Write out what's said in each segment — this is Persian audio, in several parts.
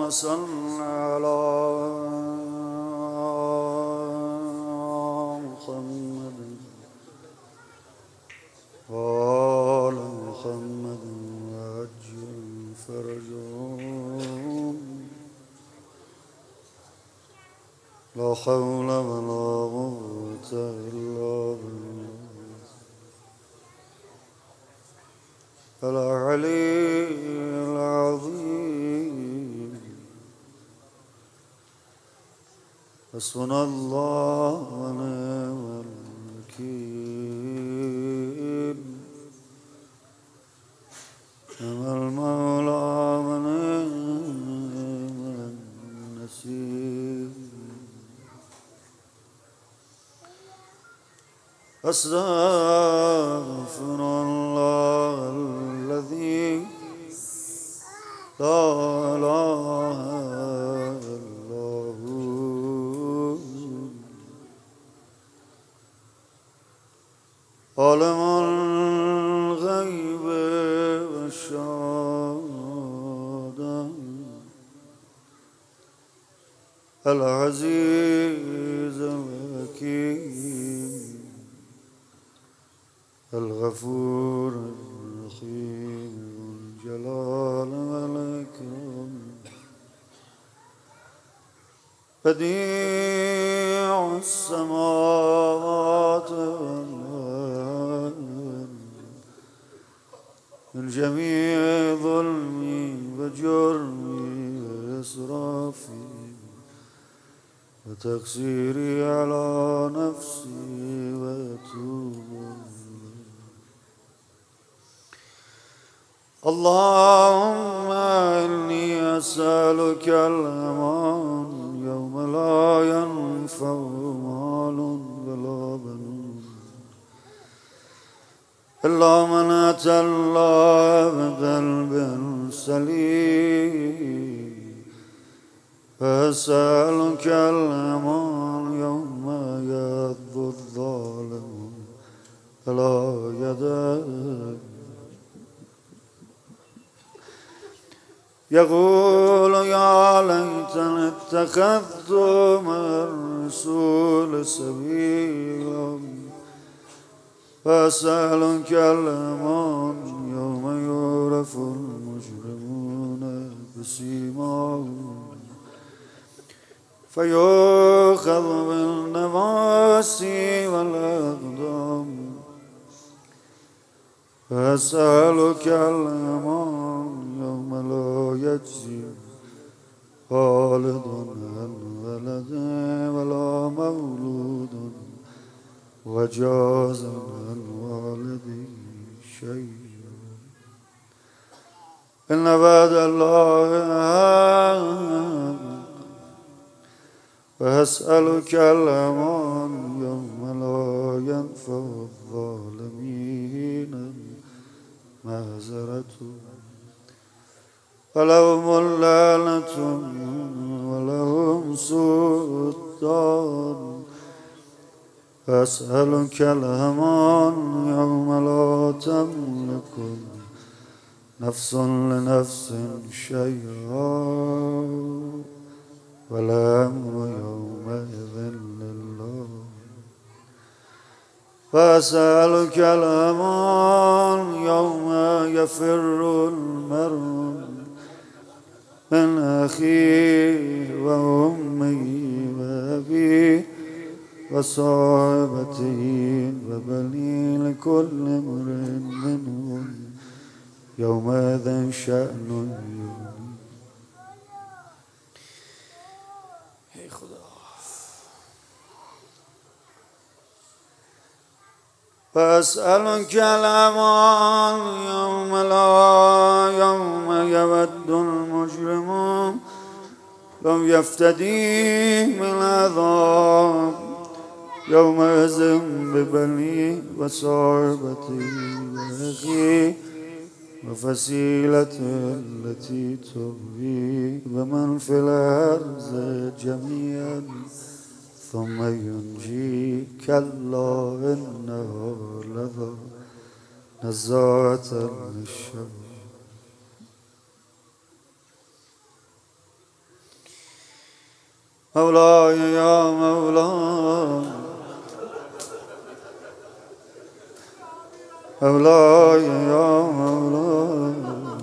صل على محمد وآل محمد وعجل فرجهم لا حول ولا قوة إلا بالله العلي العظيم حسبنا الله ونعم الوكيل نعم المولى ونعم النصير أستغفر الله الذي لا إله إلا هو عالم الغيب والشهادة العزيز الحكيم الغفور الرحيم الجلال والإكرام بديع السماوات والأرض من جميع ظلمي وجرمي وإسرافي وتقصيري على نفسي وأتوب اللهم إني أسألك الأمان يوم لا ينفع مال ولا بنون إلا من أتى الله بقلب سليم فأسألك الأمان يوم يعض الظالم على يديه يقول يا ليتني اتخذت مع الرسول سبيلا فأسألك الأمان يوم يعرف المجرمون بسيماهم فيؤخذ بالنواسي والأقدام فأسألك الأمان يوم لا يجزي والد عن ولده ولا مولود وجاز عن والده شيئا إن وعد الله حق فأسألك الأمان يوم لا ينفع الظالمين معذرته ولهم اللعنة ولهم سوء الدار فأسألك الأمان يوم لا تملك نفس لنفس شيئا والأمر يومئذ لله فأسألك الأمان يوم يفر المرء من أخيه وأمه وأبيه وصاحبته وبنيه لكل امرئ منهم يومئذ شأن يغنيه. فأسألك الأمان يوم يود المجرمون لو يفتدي من عذاب يومئذ ببنيه وصاحبته وأخيه وفصيلته التي تؤويه ومن في الأرض جميعا ثم ينجي كلا إنه لظى نزاعة للشوى مولاي يا مولاي مولاي يا مولاي.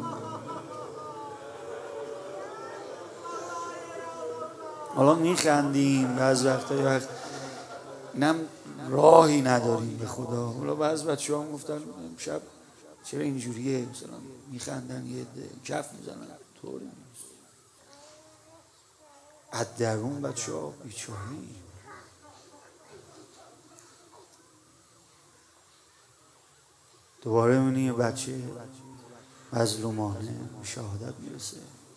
حالا میخندیم بعض وقتا، یا اینم راهی نداریم به خدا. حالا بعض بچه ها گفتن امشب چرا اینجوریه، مثلا میخندن یه عده کف میزنن، طوری نیست. از درون بچه ها بیچاری. دوباره میبینی یه بچه مظلومانه به شهادت میرسه.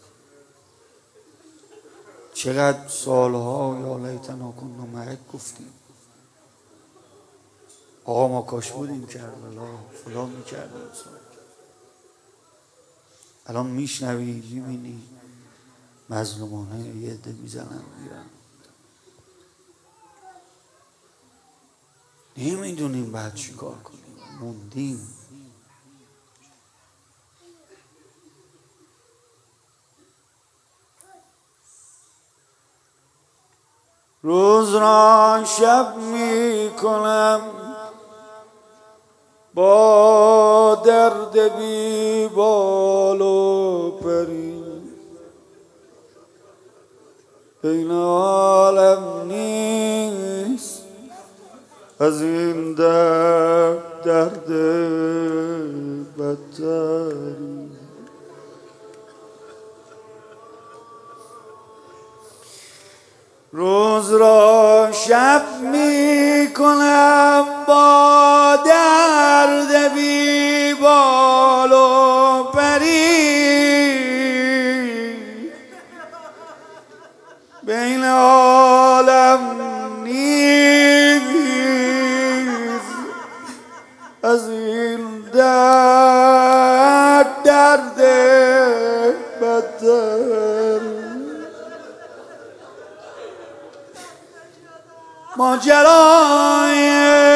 چقدر سالها یا لیتنا کنا معک گفتیم، آقا ما کاش بودیم کربلا فلان میکردیم. الان میشنوی میبینی مظلومانه یه عده میزنن میرن. نمیدونیم بعد چی کار کنیم، موندیم. روز را شب میکنم با درد بی بال و پری، این عالم نیست از این درد بدتری. روز را شب میکنم با درد بی بال و پری، بین عالم نیست از این درد بدتر. ماجرای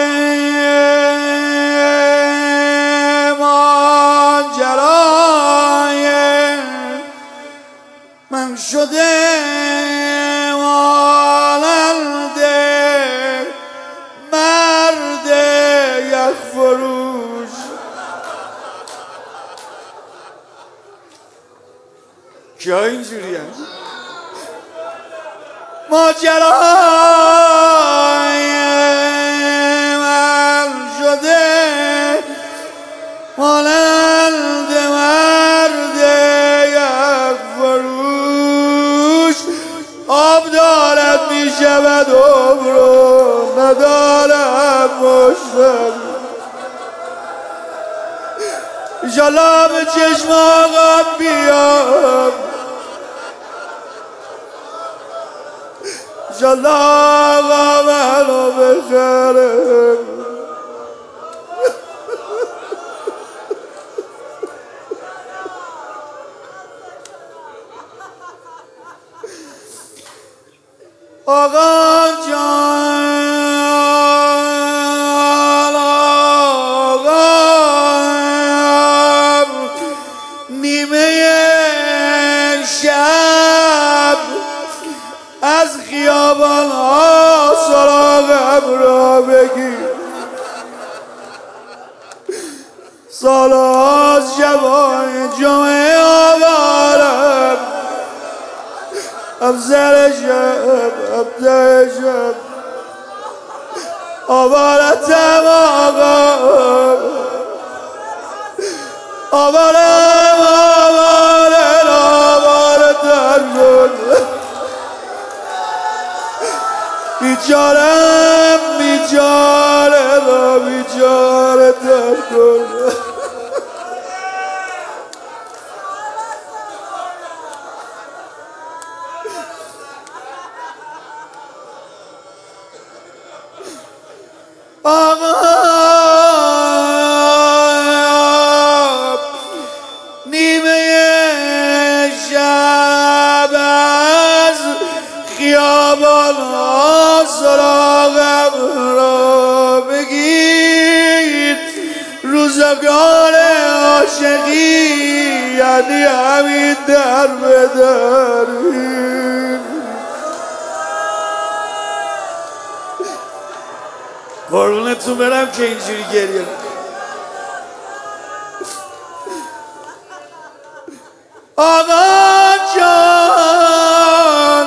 من شده مانند مرد یخ فروش. کیا اینجوری هست؟ ماجرای من شده مانند مرد یک فروش. آب دارد می شود عمر و ندارد مشتری. انشالله به چشم آقا بیام، انشالله آقا منو بخره. آقا جان آقا نیمه شب از خیابان ها سراغم را بگیر. سالهاست شبای جمعه آوارم، افزر شب ابده شب آوارتم آقا، آوارم آوارتر کن. بیچارم بیچاره را بیچاره تر کن. آقا نیمه شب از خیابان ها سراغم را بگیر. روزگار عاشقی یعنی همین در بدرین. قربونتون برم که اینجوری گریه. آقا جان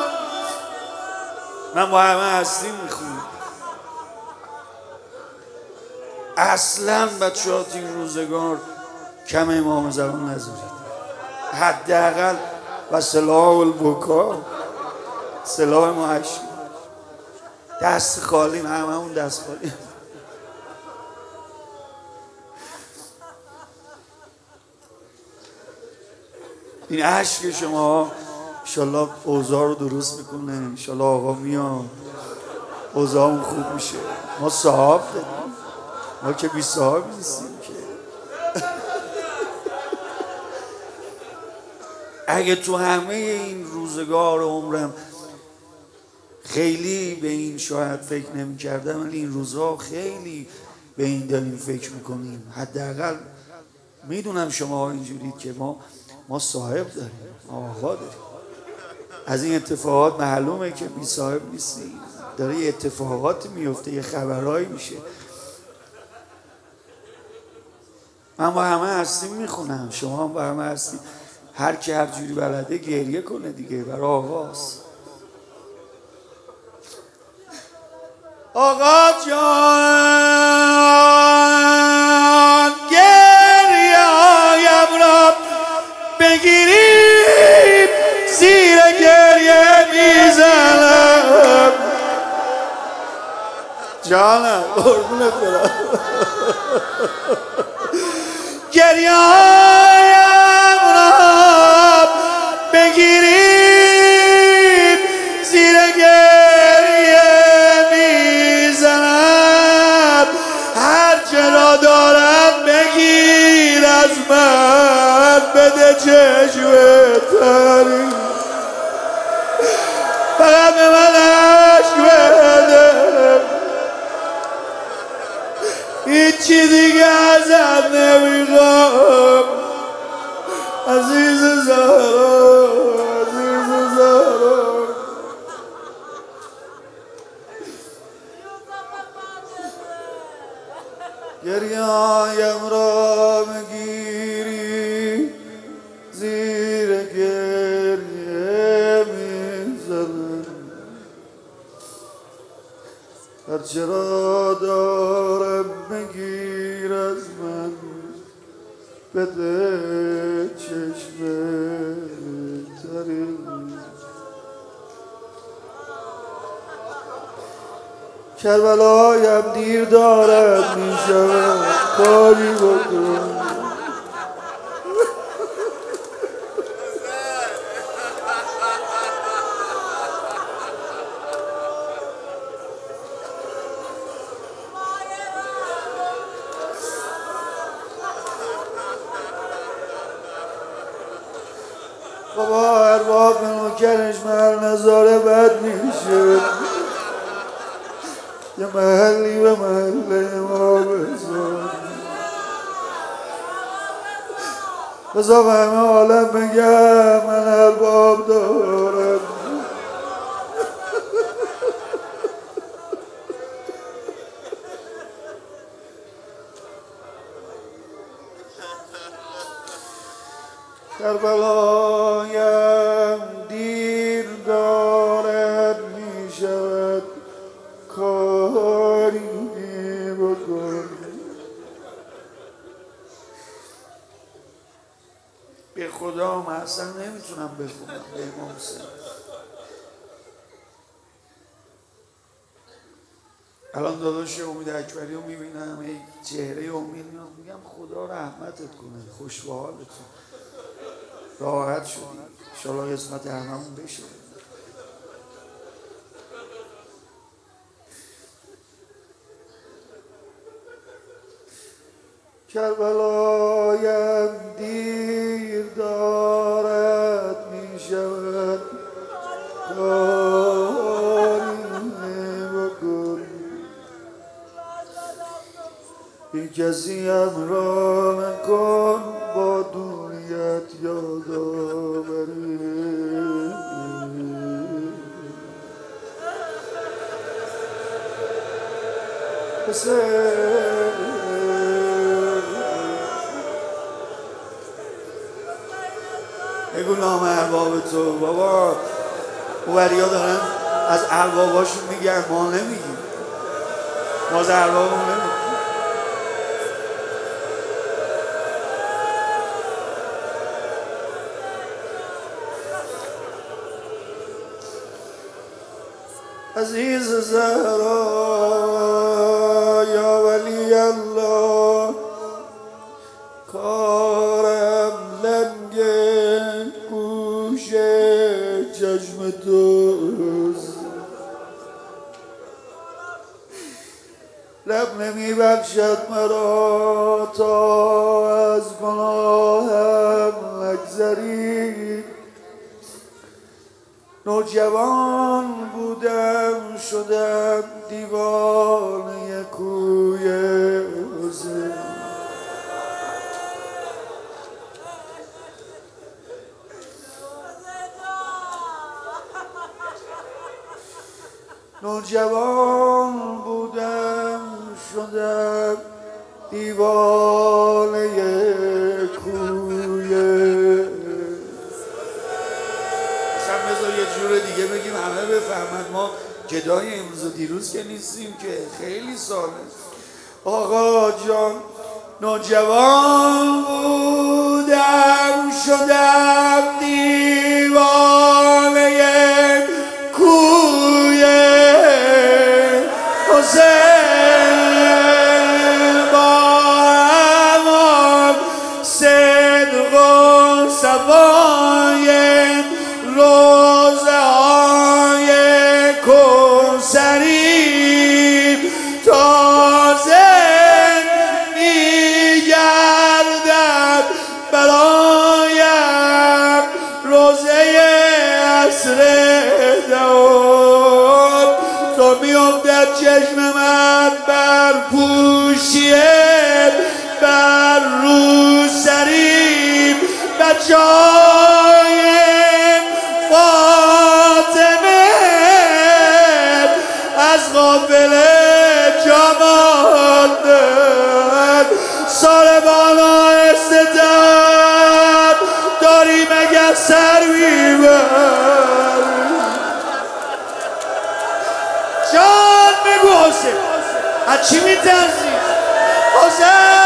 من با همه هستی میخونم. اصلا بچه ها این روزگار کم امام زمان نذارید، حداقل و سلاح البکا، سلاح ما عشق. دست خالی، همه اون دست خالی. این عشق شما انشالله اوضاع رو درست میکنه، انشالله آقا میاد اوضاعمون خوب میشه. ما صاحب داریم، ما که بی صاحب نیستیم که. اگه تو همه این روزگار عمرم خیلی به این شاید فکر نمی کردم، ولی این روزها خیلی به این داریم فکر میکنیم. حداقل میدونم شما اینجورید که ما صاحب داریم، آقا داریم. از این اتفاقات معلومه که بی صاحب نیستیم، داره یه اتفاقات میفته، یه خبرهایی میشه. من با همه هستیم میخونم، شما هم با همه هستیم. هر کی هر جوری بلده گریه کنه دیگه برای آقاست. آقا جان گریه هایم را بگیریم، زیر گریه میزنم. جانم قربونت برم. گریه هایم را بگیریم، زیر گریه میزنم. هر چرا دارم بگیر از من، بده چشم تری، فقط به من عشق بده، هیچی دیگه ازت نمیخوام. عزیز زهرا، عزیز زهرا. گریه هایم را بگیری، زیر گریه میزنم. هر چرا دارم بگیر از من، بده چشم تری. کربلایم دیر دارد میشود، کاری بکن. بابا ارباب به نوکرش محل نظاره بد میشه، یه محلی به محله ما بذار، بذار همه عالم بگم من ارباب دارم. کربلایم دیر دارد میشود، کاری بکن. به خدا من اصلا نمیتونم بخونم به امام حسین. الان داداش امید اکبری رو میبینم، ای چهره امید میگم خدا رحمتت کنه، خوش به حالتون، راحت شدی، انشالله قسمت هممون بشه. کربلایم دیر دارد میشود، کاری بکن. این کسی هم را نکن، با دوریت یادآوری. بگو نام ارباب تو بابا. اووریا دارن از ارباباشون میگن، ما نمیگیم، ما از اربابمون نمیگیم. عزیز زهرا یا ولی الله، کارم لنگ گوش چشم توست، لب نمی بخشد مرا تا از گناهم نگذری. نوجوان بودم شدم دیوانه کوی حسین. نوجوان بودم شدم دیوانه کوی. بذار یه جور دیگه بگیم همه بفهمن ما جدای امروز و دیروز که نیستیم که، خیلی ساله. آقا جان نوجوان بودم شدم دیوانه کوی حسین، با امان صدق و صفای روزه های کوثری تازه میگردد برایم روزه عصر دهم. تو میافتد چشم من بر پوشیه بر روسری بچه‌های فاطمه از قافله جا ماندن. ساربان آهسته تر داری مگر سر میبر؟ جان بگو حسین، از چی میترسی؟ حسین